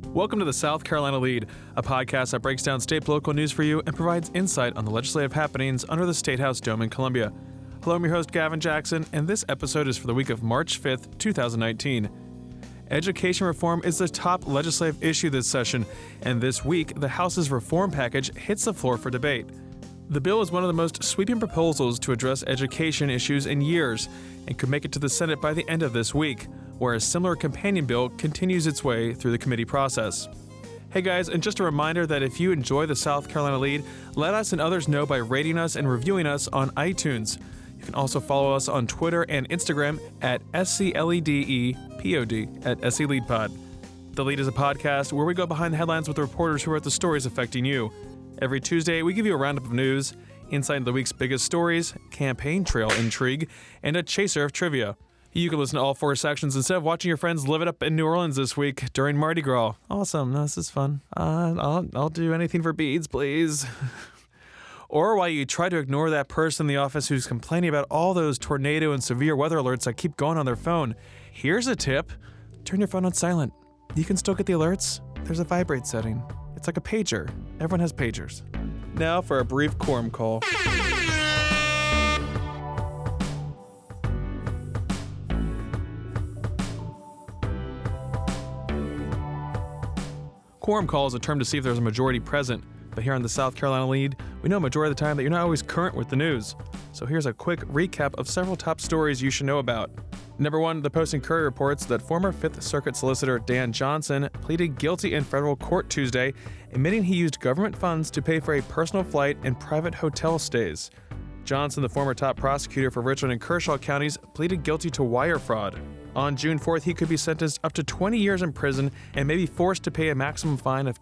Welcome to the South Carolina Lead, a podcast that breaks down state political news for you and provides insight on the legislative happenings under the State House Dome in Columbia. Hello, I'm your host, Gavin Jackson, and this episode is for the week of March 5th, 2019. Education reform is the top legislative issue this session, and this week, the House's reform package hits the floor for debate. The bill is one of the most sweeping proposals to address education issues in years and could make it to the Senate by the end of this week, where a similar companion bill continues its way through the committee process. Hey guys, and just a reminder that if you enjoy the South Carolina Lead, let us and others know by rating us and reviewing us on iTunes. You can also follow us on Twitter and Instagram at SCLEDEPOD at SCLeadPod. The Lead is a podcast where we go behind the headlines with the reporters who write the stories affecting you. Every Tuesday, we give you a roundup of news, insight into the week's biggest stories, campaign trail intrigue, and a chaser of trivia. You can listen to all four sections instead of watching your friends live it up in New Orleans this week during Mardi Gras. Awesome. This is fun. I'll do anything for beads, please. Or while you try to ignore that person in the office who's complaining about all those tornado and severe weather alerts that keep going on their phone, here's a tip. Turn your phone on silent. You can still get the alerts. There's a vibrate setting. It's like a pager. Everyone has pagers. Now for a brief quorum call. Quorum call is a term to see if there's a majority present, but here on the South Carolina Lead, we know a majority of the time that you're not always current with the news. So here's a quick recap of several top stories you should know about. Number one, the Post-and-Courier reports that former Fifth Circuit Solicitor Dan Johnson pleaded guilty in federal court Tuesday, admitting he used government funds to pay for a personal flight and private hotel stays. Johnson, the former top prosecutor for Richland and Kershaw counties, pleaded guilty to wire fraud. On June 4th, he could be sentenced up to 20 years in prison and may be forced to pay a maximum fine of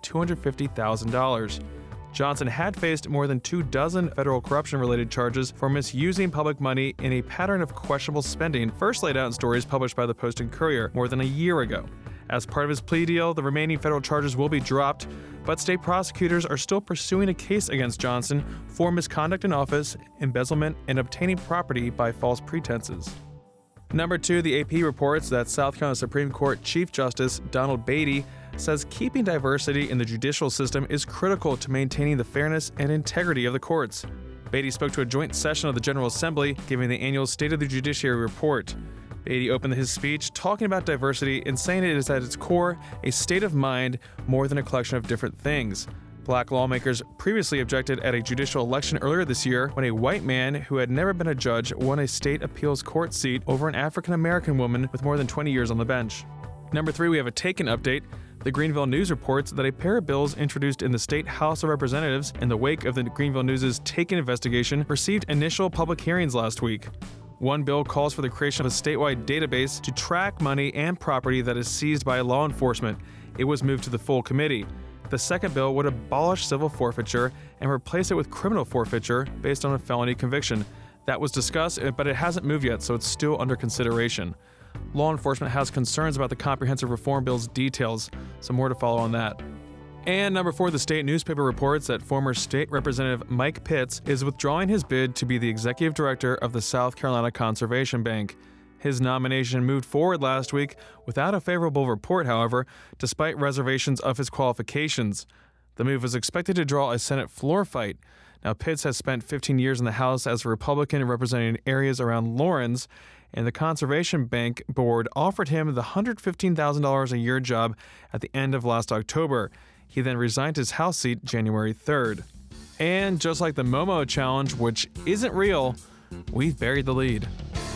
$250,000. Johnson had faced more than 24 federal corruption-related charges for misusing public money in a pattern of questionable spending, first laid out in stories published by the Post and Courier more than a year ago. As part of his plea deal, the remaining federal charges will be dropped, but state prosecutors are still pursuing a case against Johnson for misconduct in office, embezzlement, and obtaining property by false pretenses. Number two, the AP reports that South Carolina Supreme Court Chief Justice Donald Beatty says keeping diversity in the judicial system is critical to maintaining the fairness and integrity of the courts. Beatty spoke to a joint session of the General Assembly, giving the annual State of the Judiciary report. Beatty opened his speech talking about diversity and saying it is at its core a state of mind more than a collection of different things. Black lawmakers previously objected at a judicial election earlier this year when a white man who had never been a judge won a state appeals court seat over an African-American woman with more than 20 years on the bench. Number three, we have a Taken update. The Greenville News reports that a pair of bills introduced in the State House of Representatives in the wake of the Greenville News' Taken investigation received initial public hearings last week. One bill calls for the creation of a statewide database to track money and property that is seized by law enforcement. It was moved to the full committee. The second bill would abolish civil forfeiture and replace it with criminal forfeiture based on a felony conviction. That was discussed, but it hasn't moved yet, so it's still under consideration. Law enforcement has concerns about the comprehensive reform bill's details, so more to follow on that. And number four, the state newspaper reports that former State Representative Mike Pitts is withdrawing his bid to be the executive director of the South Carolina Conservation Bank. His nomination moved forward last week without a favorable report, however, despite reservations of his qualifications. The move was expected to draw a Senate floor fight. Now, Pitts has spent 15 years in the House as a Republican representing areas around Lawrence, and the Conservation Bank Board offered him the $115,000 a year job at the end of last October. He then resigned his House seat January 3rd. And just like the Momo Challenge, which isn't real, we've buried the lead.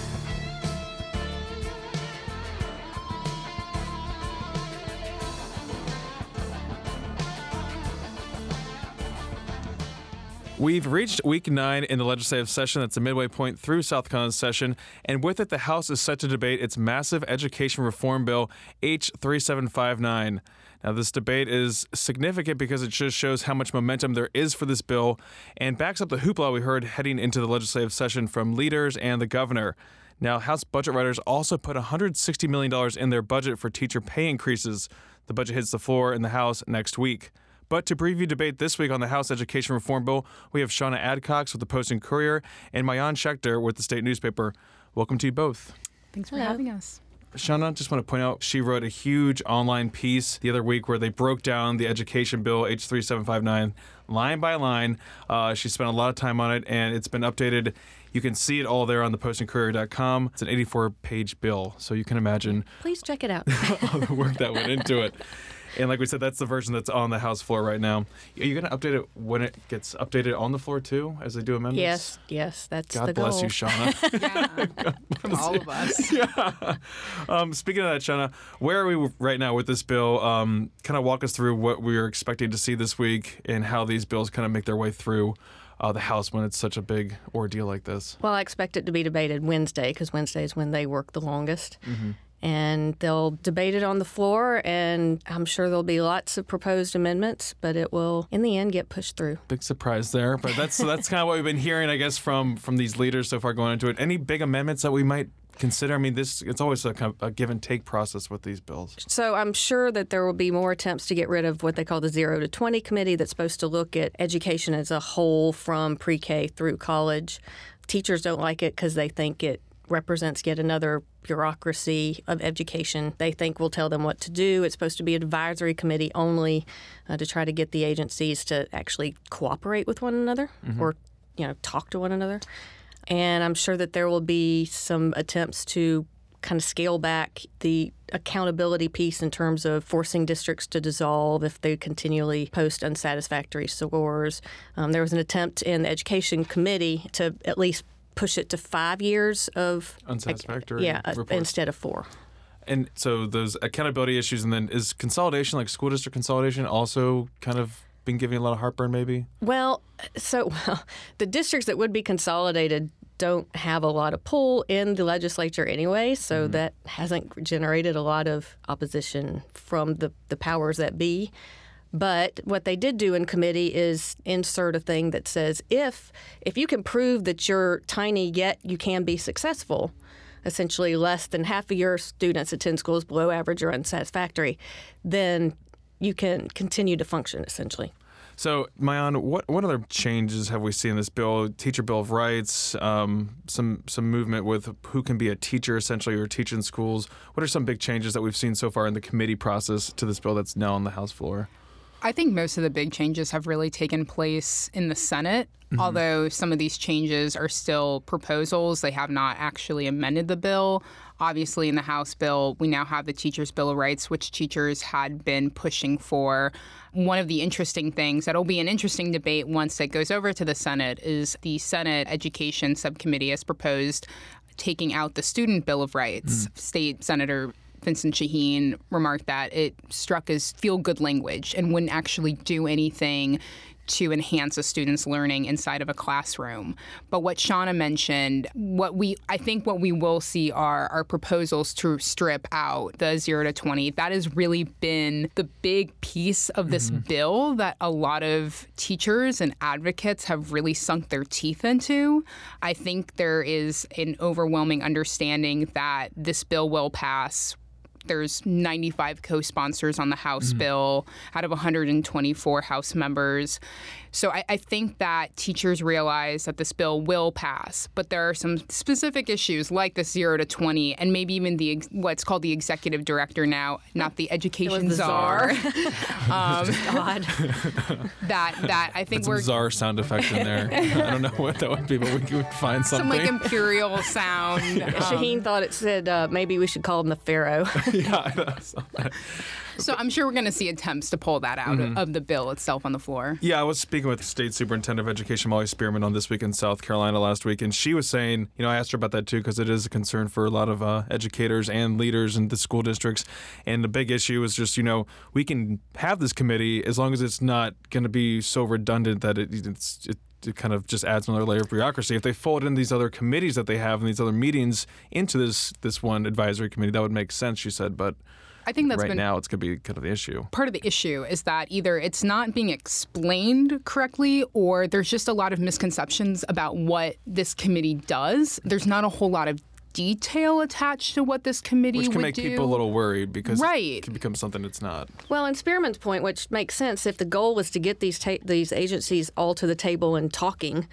We've reached week 9 in the legislative session. That's a midway point through South Carolina's session, and with it, the House is set to debate its massive education reform bill, H3759. Now, this debate is significant because it just shows how much momentum there is for this bill and backs up the hoopla we heard heading into the legislative session from leaders and the governor. Now, House budget writers also put $160 million in their budget for teacher pay increases. The budget hits the floor in the House next week. But to preview debate this week on the House Education Reform Bill, we have Shauna Adcox with the Post and Courier and Maayan Schechter with the state newspaper. Welcome to you both. Thanks for having us. Shauna, just want to point out, she wrote a huge online piece the other week where they broke down the education bill, H3759, line by line. She spent a lot of time on it, and it's been updated. You can see it all there on thePostandCourier.com. It's an 84-page bill, so you can imagine Please check it out. all the work that went into it. And like we said, that's the version that's on the House floor right now. Are you going to update it when it gets updated on the floor, too, as they do amendments? Yes, that's God the goal. bless you, Shauna. Yeah, from all of us. Yeah. Speaking of that, Shauna, where are we right now with this bill? Kind of walk us through what we are expecting to see this week and how these bills kind of make their way through the House when it's such a big ordeal like this. Well, I expect it to be debated Wednesday, because Wednesday is when they work the longest. Mm-hmm. And they'll debate it on the floor, and I'm sure there'll be lots of proposed amendments, but it will, in the end, get pushed through. Big surprise there, but that's kind of what we've been hearing, I guess, from these leaders so far going into it. Any big amendments that we might consider? I mean, it's always a kind of a give and take process with these bills. So I'm sure that there will be more attempts to get rid of what they call the 0 to 20 committee that's supposed to look at education as a whole from pre-K through college. Teachers don't like it because they think it represents yet another bureaucracy of education. They think we'll tell them what to do. It's supposed to be an advisory committee only to try to get the agencies to actually cooperate with one another or, talk to one another. And I'm sure that there will be some attempts to kind of scale back the accountability piece in terms of forcing districts to dissolve if they continually post unsatisfactory scores. There was an attempt in the Education Committee to at least push it to 5 years of unsatisfactory reports. Instead of 4. And so those accountability issues, and then is consolidation, like school district consolidation, also kind of been giving a lot of heartburn maybe? Well, the districts that would be consolidated don't have a lot of pull in the legislature anyway, so that hasn't generated a lot of opposition from the powers that be. But what they did do in committee is insert a thing that says if you can prove that you're tiny yet you can be successful, essentially less than half of your students attend schools below average or unsatisfactory, then you can continue to function, essentially. So, Maayan, what other changes have we seen in this bill? Teacher Bill of Rights, some movement with who can be a teacher, essentially, or teach in schools. What are some big changes that we've seen so far in the committee process to this bill that's now on the House floor? I think most of the big changes have really taken place in the Senate, although some of these changes are still proposals. They have not actually amended the bill. Obviously, in the House bill, we now have the Teachers' Bill of Rights, which teachers had been pushing for. One of the interesting things that'll be an interesting debate once it goes over to the Senate is the Senate Education Subcommittee has proposed taking out the Student Bill of Rights. State Senator Vincent Shaheen remarked that it struck as feel-good language and wouldn't actually do anything to enhance a student's learning inside of a classroom. But what Shauna mentioned, I think what we will see are proposals to strip out the 0 to 20. That has really been the big piece of this bill that a lot of teachers and advocates have really sunk their teeth into. I think there is an overwhelming understanding that this bill will pass. There's 95 co-sponsors on the House bill out of 124 House members. So I think that teachers realize that this bill will pass, but there are some specific issues like the 0 to 20 and maybe even what's called the executive director now, not the education czar. Odd. that I think some czar sound effect in there. I don't know what that would be, but we could find something. Some like imperial sound. Shaheen thought it said maybe we should call him the Pharaoh. Yeah. So I'm sure we're going to see attempts to pull that out of the bill itself on the floor. Yeah, I was speaking with State Superintendent of Education Molly Spearman on This Week in South Carolina last week, and she was saying, I asked her about that too because it is a concern for a lot of educators and leaders in the school districts. And the big issue is just, we can have this committee as long as it's not going to be so redundant that it kind of just adds another layer of bureaucracy. If they fold in these other committees that they have and these other meetings into this one advisory committee, that would make sense, she said. But I think that's now it's going to be kind of the issue. Part of the issue is that either it's not being explained correctly or there's just a lot of misconceptions about what this committee does. There's not a whole lot of detail attached to what this committee would do. Which can make people a little worried because right. it can become something it's not. Well, and Spearman's point, which makes sense, if the goal was to get these agencies all to the table and talking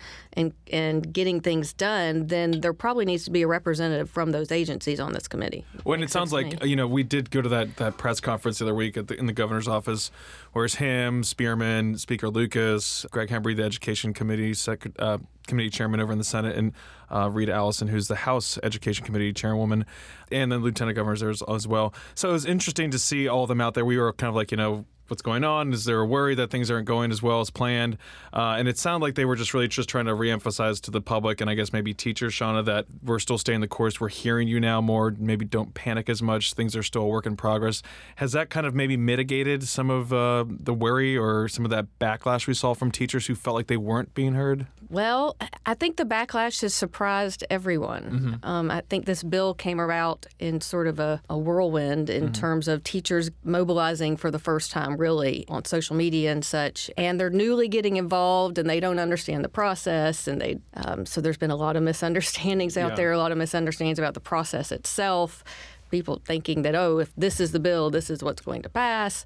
and getting things done, then there probably needs to be a representative from those agencies on this committee. Well, and it sounds like, we did go to that press conference the other week in the governor's office, where it's him, Spearman, Speaker Lucas, Greg Hembry, the Education Committee Committee Chairman over in the Senate, and Rita Allison, who's the House Education Committee Chairwoman, and then Lieutenant Governors there as well. So it was interesting to see all of them out there. We were kind of like, what's going on? Is there a worry that things aren't going as well as planned? And it sounded like they were just trying to reemphasize to the public, and I guess maybe teachers, Shauna, that we're still staying the course. We're hearing you now more. Maybe don't panic as much. Things are still a work in progress. Has that kind of maybe mitigated some of the worry or some of that backlash we saw from teachers who felt like they weren't being heard? Well, I think the backlash has surprised everyone. Mm-hmm. I think this bill came about in sort of a whirlwind in terms of teachers mobilizing for the first time, really, on social media and such. And they're newly getting involved, and they don't understand the process. And so there's been a lot of misunderstandings out there, a lot of misunderstandings about the process itself. People thinking that, if this is the bill, this is what's going to pass.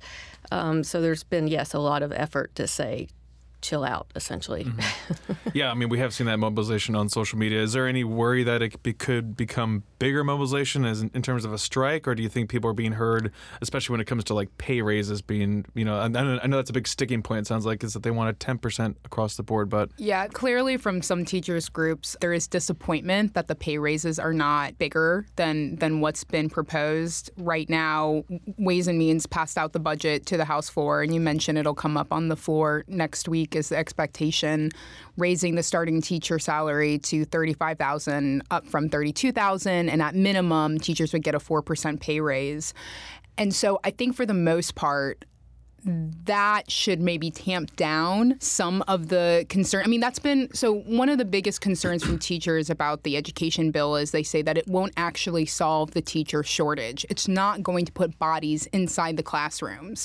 So there's been, yes, a lot of effort to say, chill out, essentially. Mm-hmm. Yeah, we have seen that mobilization on social media. Is there any worry that it could become bigger mobilization in terms of a strike, or do you think people are being heard, especially when it comes to like pay raises being, I know that's a big sticking point, it sounds like, is that they want a 10% across the board, but... Yeah, clearly from some teachers groups, there is disappointment that the pay raises are not bigger than what's been proposed. Right now, Ways and Means passed out the budget to the House floor, and you mentioned it'll come up on the floor next week is the expectation, raising the starting teacher salary to $35,000 up from $32,000, and at minimum, teachers would get a 4% pay raise. And so I think for the most part, that should maybe tamp down some of the concern. So one of the biggest concerns from teachers about the education bill is they say that it won't actually solve the teacher shortage. It's not going to put bodies inside the classrooms.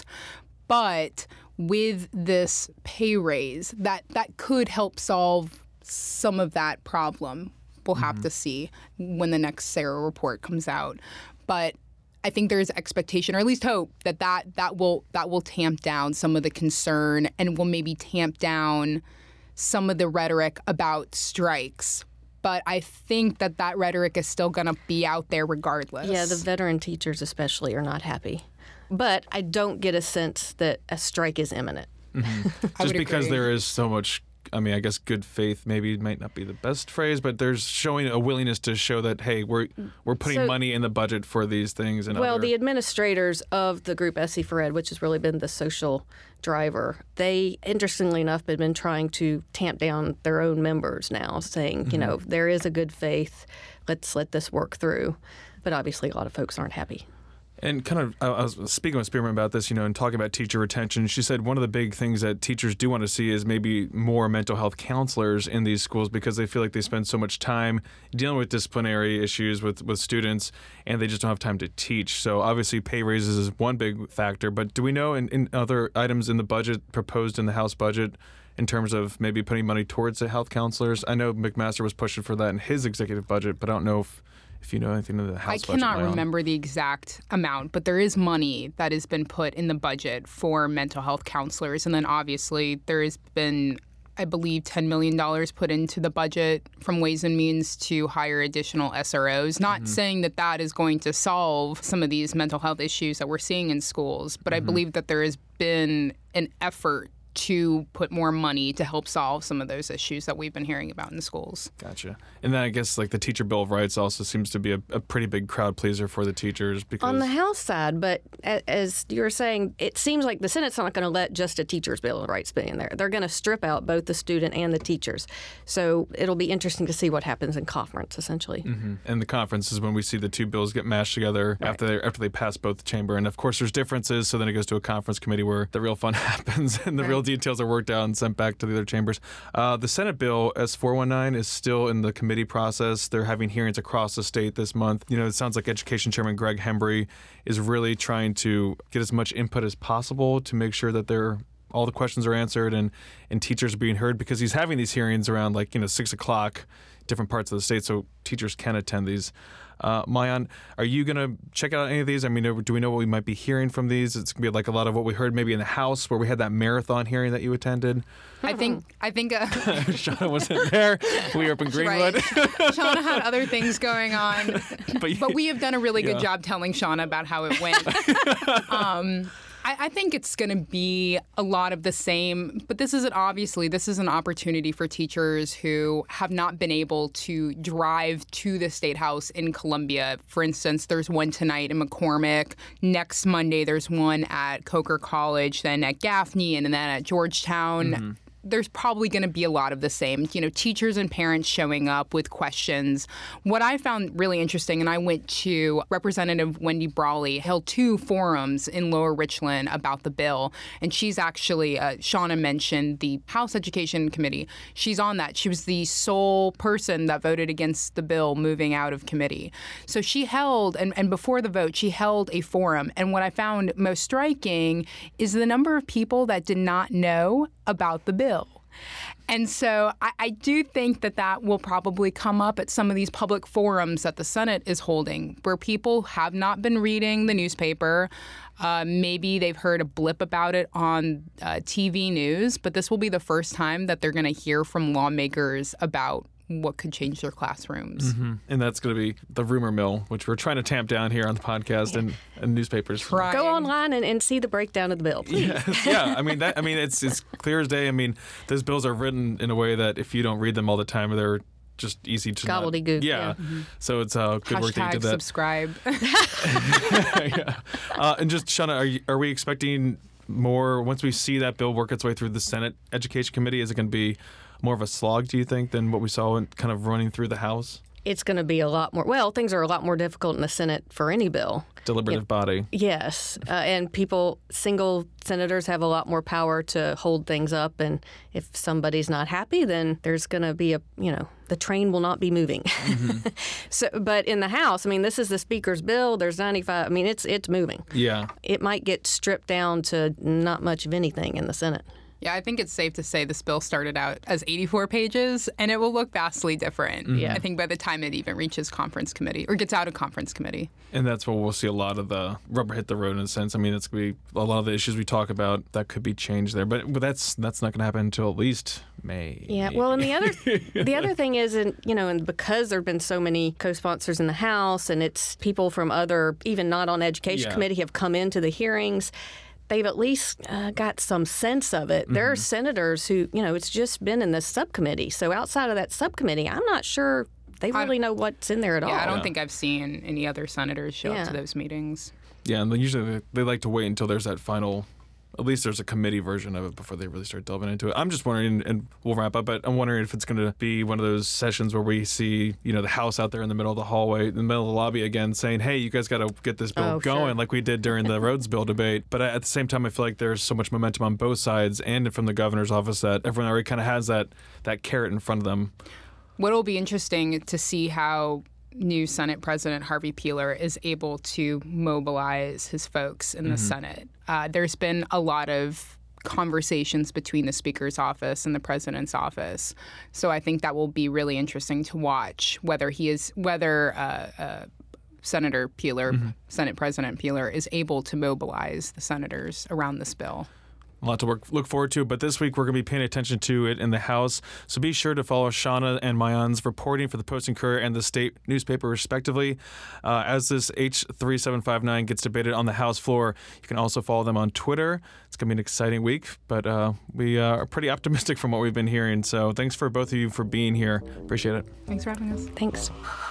But with this pay raise, that could help solve some of that problem. We'll have to see when the next SARA report comes out. But I think there's expectation, or at least hope, that will tamp down some of the concern and will maybe tamp down some of the rhetoric about strikes. But I think that rhetoric is still going to be out there regardless. Yeah, the veteran teachers especially are not happy. But I don't get a sense that a strike is imminent. Mm-hmm. Just because agree. There is so much, I guess good faith maybe might not be the best phrase, but there's showing a willingness to show that, hey, we're putting money in the budget for these things. And the administrators of the group SC for Ed, which has really been the social driver, they, interestingly enough, have been trying to tamp down their own members now, saying, there is a good faith, let's let this work through. But obviously a lot of folks aren't happy. And kind of, I was speaking with Spearman about this, and talking about teacher retention. She said one of the big things that teachers do want to see is maybe more mental health counselors in these schools, because they feel like they spend so much time dealing with disciplinary issues with students, and they just don't have time to teach. So obviously pay raises is one big factor. But do we know in other items in the budget proposed in the House budget in terms of maybe putting money towards the health counselors? I know McMaster was pushing for that in his executive budget, but I don't know if you know anything of the House budget. I cannot remember the exact amount, but there is money that has been put in the budget for mental health counselors. And then obviously there has been, I believe, $10 million put into the budget from Ways and Means to hire additional SROs. Not saying that is going to solve some of these mental health issues that we're seeing in schools, but I believe that there has been an effort to put more money to help solve some of those issues that we've been hearing about in the schools. Gotcha. And then I guess like the Teacher Bill of Rights also seems to be a pretty big crowd pleaser for the teachers. Because on the House side, but as you were saying, it seems like the Senate's not going to let just a Teacher's Bill of Rights be in there. They're going to strip out both the student and the teachers. So it'll be interesting to see what happens in conference, essentially. Mm-hmm. And the conference is when we see the two bills get mashed together after they pass both the chamber. And of course, there's differences. So then it goes to a conference committee where the real fun happens and the real details are worked out and sent back to the other chambers. The Senate bill, S419, is still in the committee process. They're having hearings across the state this month. It sounds like Education Chairman Greg Hembry is really trying to get as much input as possible to make sure that they're all the questions are answered and teachers are being heard, because he's having these hearings around 6 o'clock, different parts of the state, so teachers can attend these. Maayan, are you going to check out any of these? I mean, do we know what we might be hearing from these? It's going to be like a lot of what we heard maybe in the House, where we had that marathon hearing that you attended. I think Shauna wasn't there. We were up in Greenwood. Right. Shauna had other things going on, but we have done a really good job telling Shauna about how it went. I think it's going to be a lot of the same, but this is an opportunity for teachers who have not been able to drive to the State House in Columbia. For instance, there's one tonight in McCormick. Next Monday, there's one at Coker College, then at Gaffney, and then at Georgetown. Mm-hmm. There's probably going to be a lot of the same, teachers and parents showing up with questions. What I found really interesting, and I went to Representative Wendy Brawley, held 2 forums in Lower Richland about the bill. And she's actually, Shauna mentioned the House Education Committee. She's on that. She was the sole person that voted against the bill moving out of committee. So she held, and before the vote, she held a forum. And what I found most striking is the number of people that did not know about the bill. And so I do think that will probably come up at some of these public forums that the Senate is holding, where people have not been reading the newspaper. Maybe they've heard a blip about it on TV news, but this will be the first time that they're going to hear from lawmakers about what could change their classrooms. Mm-hmm. And that's going to be the rumor mill, which we're trying to tamp down here on the podcast and newspapers. Go online and see the breakdown of the bill, please. Yeah. I mean, it's clear as day. I mean, those bills are written in a way that if you don't read them all the time, they're just easy to gobbledygook. Yeah. Mm-hmm. So it's good work that you did that. Subscribe. Yeah. And just, Shauna, are we expecting more once we see that bill work its way through the Senate Education Committee? Is it going to be more of a slog, do you think, than what we saw in kind of running through the House? It's going to be a lot more. Well, things are a lot more difficult in the Senate for any bill. Deliberative body. Yes. And single senators have a lot more power to hold things up. And if somebody's not happy, then there's going to be the train will not be moving. Mm-hmm. But in the House, this is the Speaker's bill. There's 95. It's moving. Yeah. It might get stripped down to not much of anything in the Senate. Yeah, I think it's safe to say this bill started out as 84 pages, and it will look vastly different. Mm-hmm. Yeah. I think by the time it even reaches conference committee or gets out of conference committee. And that's where we'll see a lot of the rubber hit the road in a sense. It's going to be a lot of the issues we talk about that could be changed there. But that's not going to happen until at least May. Yeah, well, and the other thing is, and because there have been so many co-sponsors in the House, and it's people from other, even not on Education Committee, have come into the hearings, they've at least got some sense of it. Mm-hmm. There are senators who, it's just been in the subcommittee. So outside of that subcommittee, I'm not sure they really know what's in there at all. I don't think I've seen any other senators show up to those meetings. Yeah, and usually they like to wait until there's that final, at least there's a committee version of it before they really start delving into it. I'm just wondering, and we'll wrap up, but I'm wondering if it's going to be one of those sessions where we see, the House out there in the middle of the hallway, in the middle of the lobby again, saying, hey, you guys got to get this bill going like we did during the Rhodes bill debate. But at the same time, I feel like there's so much momentum on both sides and from the governor's office that everyone already kind of has that carrot in front of them. What will be interesting to see how new Senate President Harvey Peeler is able to mobilize his folks in the Senate. There's been a lot of conversations between the Speaker's office and the President's office. So I think that will be really interesting to watch whether Senator Peeler, Senate President Peeler, is able to mobilize the senators around this bill. A lot to look forward to, but this week we're going to be paying attention to it in the House. So be sure to follow Shauna and Maayan's reporting for the Post-Courier and the state newspaper, respectively. As this H3759 gets debated on the House floor, you can also follow them on Twitter. It's going to be an exciting week, but we are pretty optimistic from what we've been hearing. So thanks for both of you for being here. Appreciate it. Thanks for having us. Thanks.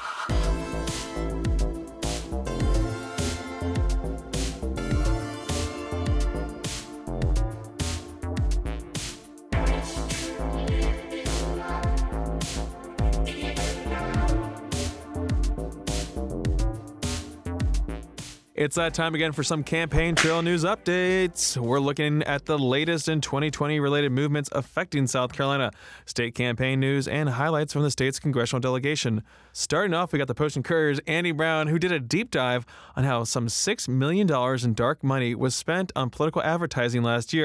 It's that time again for some campaign trail news updates. We're looking at the latest in 2020 related movements affecting South Carolina, state campaign news, and highlights from the state's congressional delegation. Starting off, we got the Post-Courier's Andy Brown, who did a deep dive on how some $6 million in dark money was spent on political advertising last year.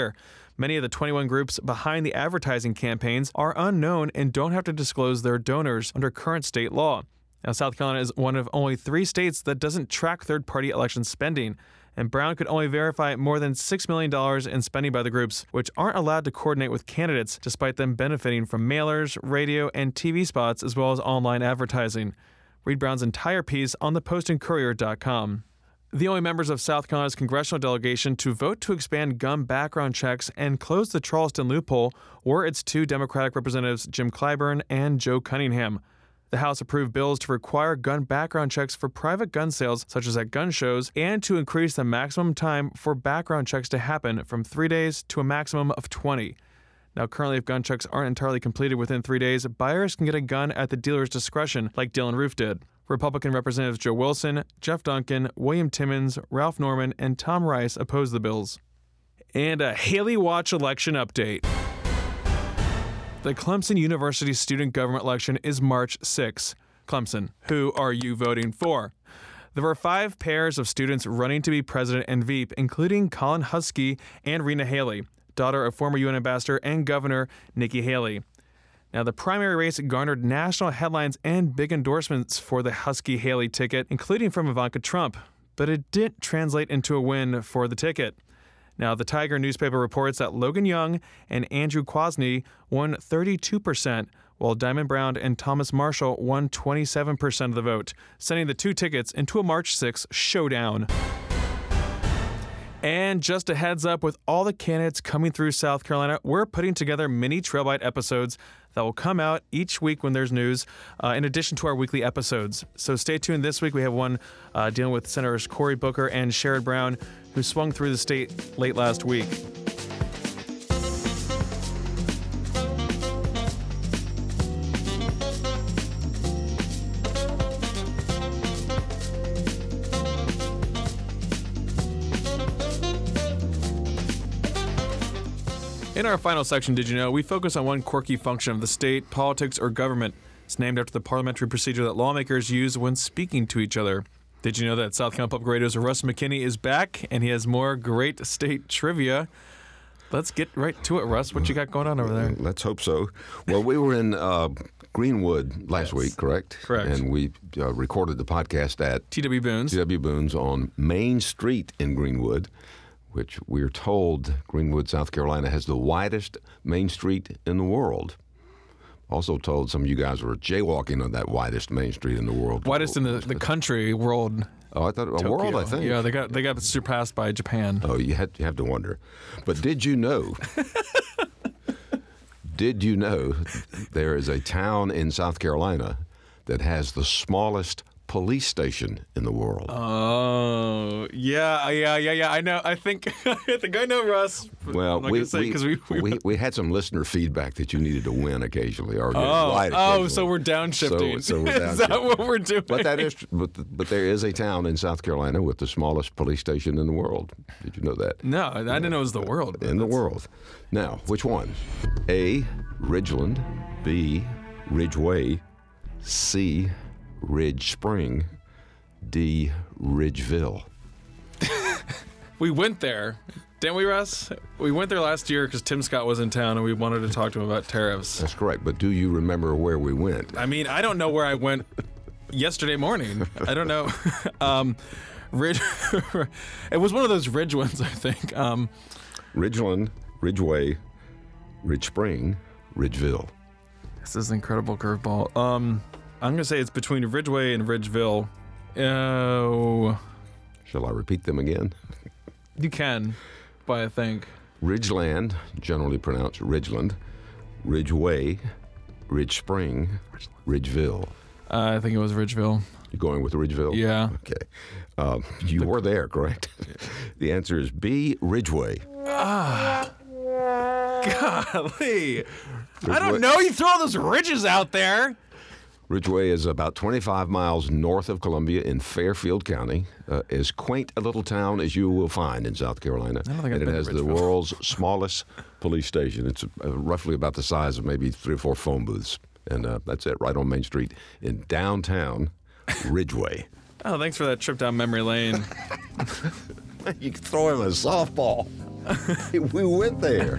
Many of the 21 groups behind the advertising campaigns are unknown and don't have to disclose their donors under current state law. Now, South Carolina is one of only 3 states that doesn't track third-party election spending, and Brown could only verify more than $6 million in spending by the groups, which aren't allowed to coordinate with candidates, despite them benefiting from mailers, radio, and TV spots, as well as online advertising. Read Brown's entire piece on thePostandCourier.com. The only members of South Carolina's congressional delegation to vote to expand gun background checks and close the Charleston loophole were its 2 Democratic representatives, Jim Clyburn and Joe Cunningham. The House approved bills to require gun background checks for private gun sales, such as at gun shows, and to increase the maximum time for background checks to happen from 3 days to a maximum of 20. Now, currently, if gun checks aren't entirely completed within 3 days, buyers can get a gun at the dealer's discretion, like Dylan Roof did. Republican Representatives Joe Wilson, Jeff Duncan, William Timmons, Ralph Norman, and Tom Rice opposed the bills. And a Haley Watch election update. The Clemson University student government election is March 6. Clemson, who are you voting for? There were 5 pairs of students running to be president and VP, including Colin Husky and Rena Haley, daughter of former UN Ambassador and Governor Nikki Haley. Now, the primary race garnered national headlines and big endorsements for the Husky-Haley ticket, including from Ivanka Trump, but it didn't translate into a win for the ticket. Now, the Tiger newspaper reports that Logan Young and Andrew Kwasny won 32%, while Diamond Brown and Thomas Marshall won 27% of the vote, sending the 2 tickets into a March 6 showdown. And just a heads up, with all the candidates coming through South Carolina, we're putting together mini Trail Bite episodes that will come out each week when there's news, in addition to our weekly episodes. So stay tuned. This week we have one dealing with Senators Cory Booker and Sherrod Brown, who swung through the state late last week. In our final section, Did You Know?, we focus on one quirky function of the state, politics, or government. It's named after the parliamentary procedure that lawmakers use when speaking to each other. Did you know that South Carolina Public Radio's Russ McKinney is back, and he has more great state trivia? Let's get right to it, Russ. What you got going on over there? Let's hope so. Well, we were in Greenwood last week, correct? Correct. And we recorded the podcast at T.W. Boone's. T.W. Boone's on Main Street in Greenwood, which we're told Greenwood, South Carolina, has the widest Main Street in the world. Also told some of you guys were jaywalking on that widest Main Street in the world. Widest in the country, world. Oh, I thought a Tokyo. world, I think. Yeah, they got surpassed by Japan. Oh, you have to wonder. But did you know? Did you know there is a town in South Carolina that has the smallest police station in the world? Oh, yeah. I know. I think I know, Russ. Well, I'm not gonna say, 'cause we had some listener feedback that you needed to win occasionally, or so we're downshifting. So we're Is that what we're doing? But there is a town in South Carolina with the smallest police station in the world. Did you know that? No, I didn't know it was the world. In the world. Now, which one? A, Ridgeland. B, Ridgeway. C, Ridge Spring. D, Ridgeville. We went there, didn't we, Russ? We went there last year because Tim Scott was in town and we wanted to talk to him about tariffs. That's correct, but do you remember where we went? I mean, I don't know where I went yesterday morning. I don't know. It was one of those Ridge ones, I think. Ridgeland, Ridgeway, Ridge Spring, Ridgeville. This is an incredible curveball. I'm going to say it's between Ridgeway and Ridgeville. Oh. Shall I repeat them again? You can, but I think. Ridgeland, generally pronounced Ridgeland. Ridgeway, Ridge Spring, Ridgeville. I think it was Ridgeville. You're going with Ridgeville? Yeah. Okay. You were there, correct? The answer is B, Ridgeway. Golly. I don't know. You throw all those ridges out there. Ridgeway is about 25 miles north of Columbia in Fairfield County. As quaint a little town as you will find in South Carolina. And it has the world's smallest police station. It's roughly about the size of maybe 3 or 4 phone booths. And that's it, right on Main Street in downtown Ridgeway. Oh, thanks for that trip down memory lane. You can throw him a softball. We went there.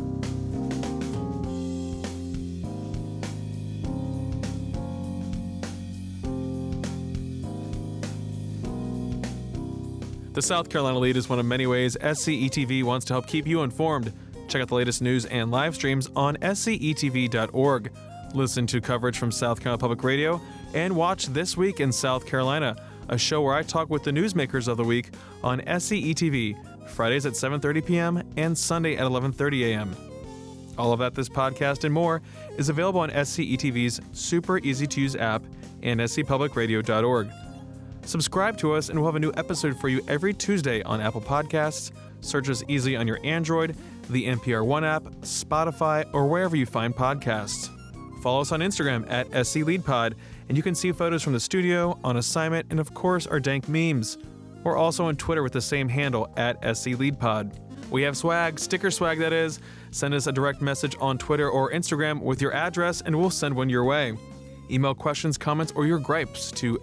The South Carolina Lead is one of many ways SCETV wants to help keep you informed. Check out the latest news and live streams on scetv.org. Listen to coverage from South Carolina Public Radio and watch This Week in South Carolina, a show where I talk with the newsmakers of the week on SCETV, Fridays at 7:30 p.m. and Sunday at 11:30 a.m. All of that, this podcast, and more is available on SCETV's super easy-to-use app and scpublicradio.org. Subscribe to us and we'll have a new episode for you every Tuesday on Apple Podcasts. Search us easily on your Android, the NPR One app, Spotify, or wherever you find podcasts. Follow us on Instagram at SCLeadPod, and you can see photos from the studio, on assignment, and of course our dank memes. We're also on Twitter with the same handle at SCLeadPod. We have swag, sticker swag that is. Send us a direct message on Twitter or Instagram with your address and we'll send one your way. Email questions, comments, or your gripes to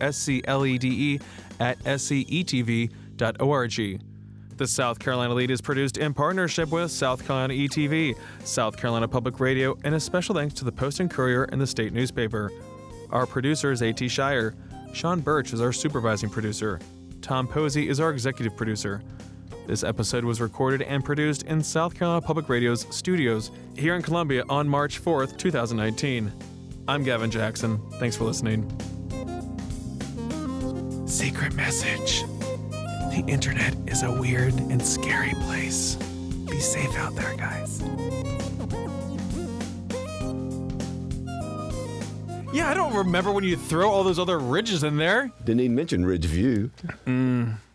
sclede@scetv.org. The South Carolina Lead is produced in partnership with South Carolina ETV, South Carolina Public Radio, and a special thanks to the Post and Courier and the state newspaper. Our producer is A.T. Shire. Sean Birch is our supervising producer. Tom Posey is our executive producer. This episode was recorded and produced in South Carolina Public Radio's studios here in Columbia on March 4th, 2019. I'm Gavin Jackson. Thanks for listening. Secret message. The internet is a weird and scary place. Be safe out there, guys. Yeah, I don't remember when you throw all those other ridges in there. Didn't even mention Ridgeview.